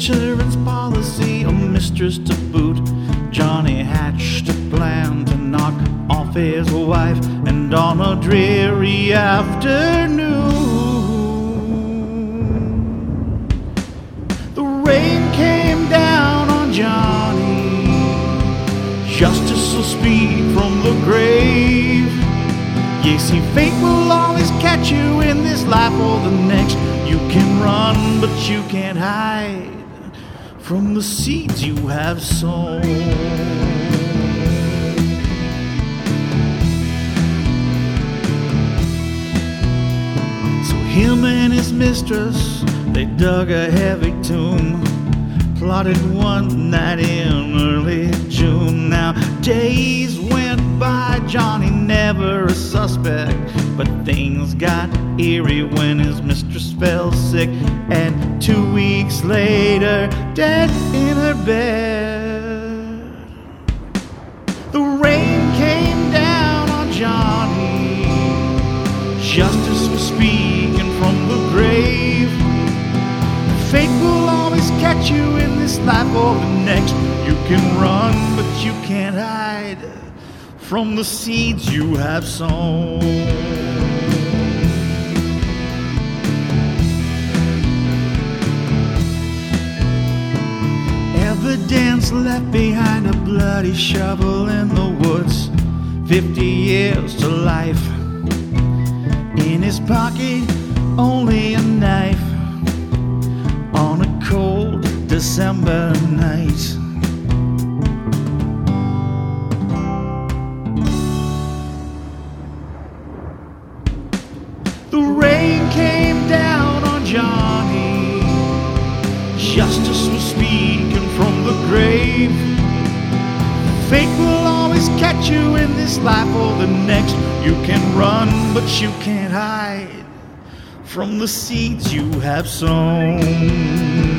insurance policy, a mistress to boot. Johnny hatched a plan to knock off his wife, and on a dreary afternoon, the rain came down on Johnny. Justice will speak from the grave. You see, fate will always catch you in this life or the next. You can run, but you can't hide from the seeds you have sown. So him and his mistress, they dug a heavy tomb, plotted one night in early June. Now days went by, Johnny never a suspect, but things got eerie when his mistress fell sick, and 2 weeks later, dead in her bed. The rain came down on Johnny. Justice was speaking from the grave. Fate will always catch you in this life or the next. You can run, but you can't hide from the seeds you have sown. Evidence left behind, a bloody shovel in the woods, 50 years to life. In his pocket, only a knife on a cold December night. The rain came down on Johnny. Justice was speaking from the grave. Fate will always catch you in this life or the next. You can run, but you can't hide from the seeds you have sown.